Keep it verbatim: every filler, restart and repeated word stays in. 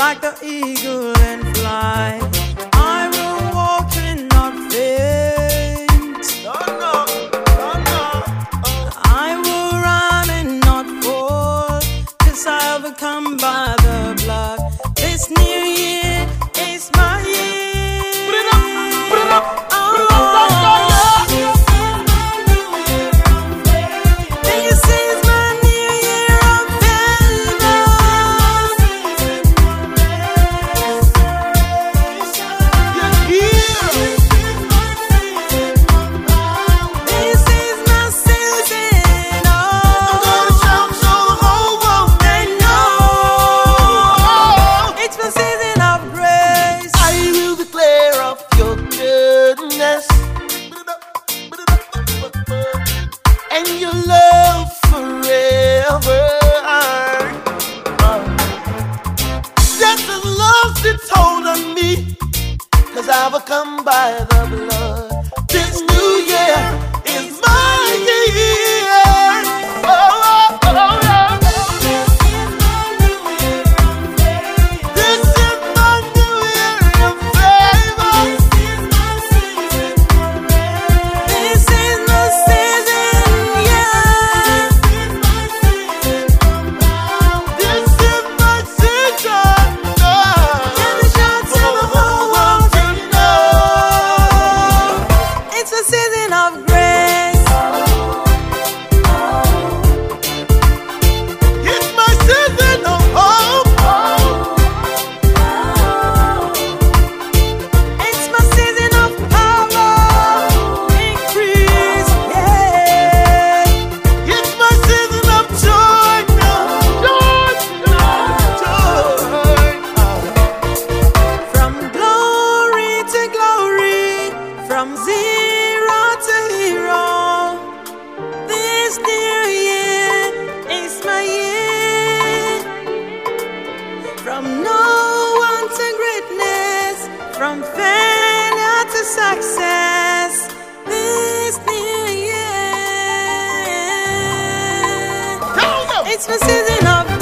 like the eagle and fly. I will walk and not faint. No, no, no, no. Oh. I will run and not fall, 'cause I overcome by the blood. This new year is my year. Put it up, put it up, put it up, Oh. yeah. This is my new year of favor. You're here. This is my season. I'm gonna Oh, shout so the whole world they know knows. it's my season of grace. I will declare of your goodness and your love forever. Just as love's its hold on me, 'cause I've overcome by the blood. This new year is my year. Oh, oh, oh, yeah. This is my new year of favor. This is my season, yeah. This is my season. And the shout to the whole world to know it's a season of grace. It's my season of hope. It's my season of power, increase, yeah. It's my season of joy. Joy, joy, joy. From glory to glory, from zero to hero. This new year is my year. From no one to greatness, from failure to success. This new year, Tell them. it's my season of